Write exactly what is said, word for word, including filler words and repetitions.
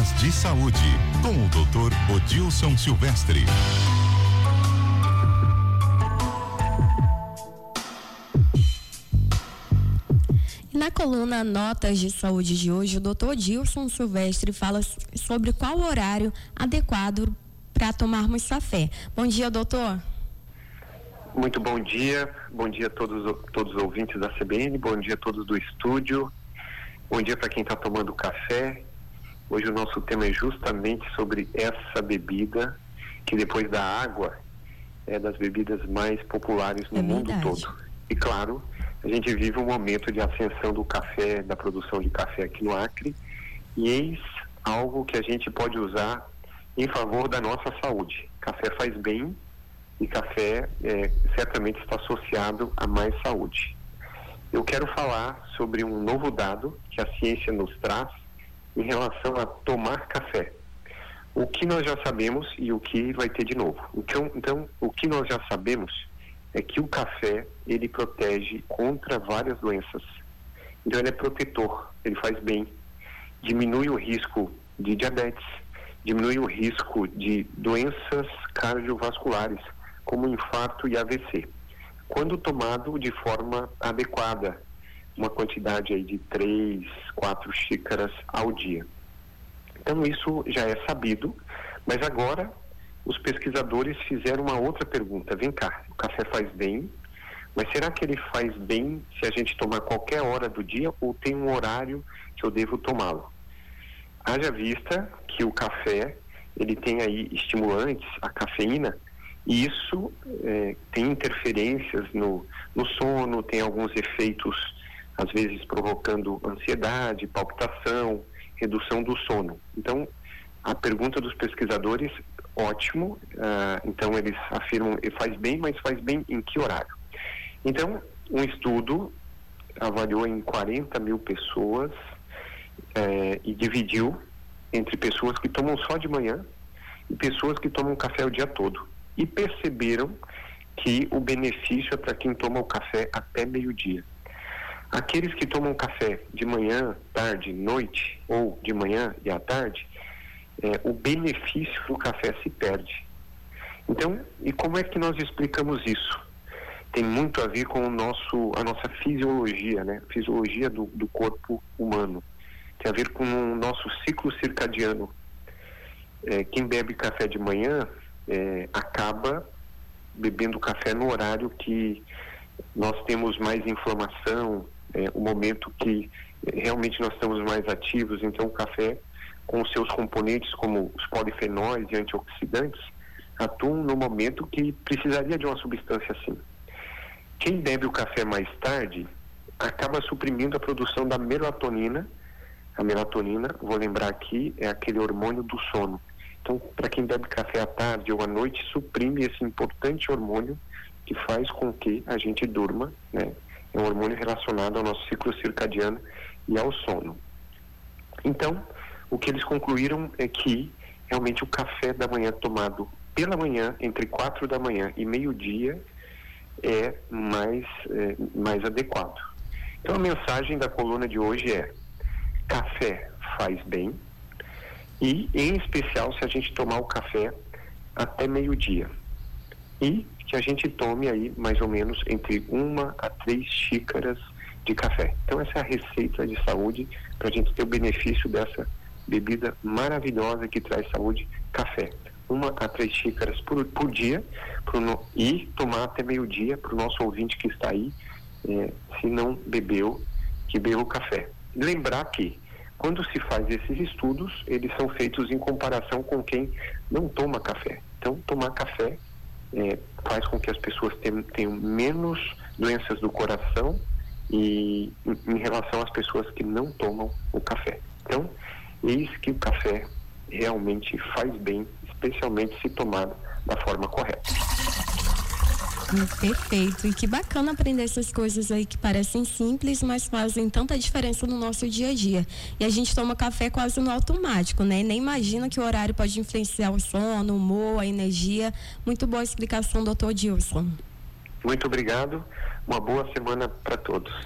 Dicas de saúde, com o doutor Odilson Silvestre. Na coluna Notas de Saúde de hoje, o doutor Odilson Silvestre fala sobre qual horário adequado para tomarmos café. Bom dia, doutor. Muito bom dia, bom dia a todos, todos os ouvintes da C B N, bom dia a todos do estúdio, bom dia para quem está tomando café. Hoje o nosso tema é justamente sobre essa bebida, que depois da água é das bebidas mais populares no É mundo verdade. todo. E claro, a gente vive um momento de ascensão do café, da produção de café aqui no Acre, e eis algo que a gente pode usar em favor da nossa saúde. Café faz bem, e café é, certamente está associado a mais saúde. Eu quero falar sobre um novo dado que a ciência nos traz em relação a tomar café. O que nós já sabemos e o que vai ter de novo. Então, então o que nós já sabemos é que o café, ele protege contra várias doenças. Então ele é protetor, ele faz bem, diminui o risco de diabetes, diminui o risco de doenças cardiovasculares, como infarto e A V C, quando tomado de forma adequada, uma quantidade aí de três, quatro xícaras ao dia. Então isso já é sabido, mas agora os pesquisadores fizeram uma outra pergunta. Vem cá, o café faz bem, mas será que ele faz bem se a gente tomar qualquer hora do dia ou tem um horário que eu devo tomá-lo? Haja vista que o café, ele tem aí estimulantes, a cafeína, e isso é, tem interferências no, no sono, tem alguns efeitos, às vezes provocando ansiedade, palpitação, redução do sono. Então, a pergunta dos pesquisadores, ótimo, uh, então eles afirmam que faz bem, mas faz bem em que horário? Então, um estudo avaliou em quarenta mil pessoas eh, e dividiu entre pessoas que tomam só de manhã e pessoas que tomam café o dia todo. E perceberam que o benefício é para quem toma o café até meio-dia. Aqueles que tomam café de manhã, tarde, noite, ou de manhã e à tarde, é, o benefício do café se perde. Então, e como é que nós explicamos isso? Tem muito a ver com o nosso, a nossa fisiologia, né? Fisiologia do, do corpo humano. Tem a ver com o nosso ciclo circadiano. É, quem bebe café de manhã é, acaba bebendo café no horário que nós temos mais inflamação, é, o momento que é, realmente nós estamos mais ativos. Então o café, com os seus componentes como os polifenóis e antioxidantes, atuam no momento que precisaria de uma substância assim. Quem bebe o café mais tarde acaba suprimindo a produção da melatonina. A melatonina, vou lembrar aqui, é aquele hormônio do sono. Então, para quem bebe café à tarde ou à noite, suprime esse importante hormônio que faz com que a gente durma, né? É um hormônio relacionado ao nosso ciclo circadiano e ao sono. Então, o que eles concluíram é que realmente o café da manhã tomado pela manhã, entre quatro da manhã e meio-dia, é mais, é, mais adequado. Então, a mensagem da coluna de hoje é: café faz bem, e em especial se a gente tomar o café até meio-dia, e que a gente tome aí mais ou menos entre uma a três xícaras de café. Então essa é a receita de saúde para a gente ter o benefício dessa bebida maravilhosa que traz saúde, café. Uma a três xícaras por, por dia, pro no, e tomar até meio-dia para o nosso ouvinte que está aí, é, se não bebeu, que beba o café. Lembrar que quando se faz esses estudos, eles são feitos em comparação com quem não toma café. Então, tomar café é, faz com que as pessoas tenham, tenham menos doenças do coração e em, em relação às pessoas que não tomam o café. Então, eis que o café realmente faz bem, especialmente se tomado da forma correta. Perfeito, e que bacana aprender essas coisas aí que parecem simples, mas fazem tanta diferença no nosso dia a dia. E a gente toma café quase no automático, né? E nem imagina que o horário pode influenciar o sono, o humor, a energia. Muito boa explicação, doutor Odilson. Muito obrigado, uma boa semana para todos.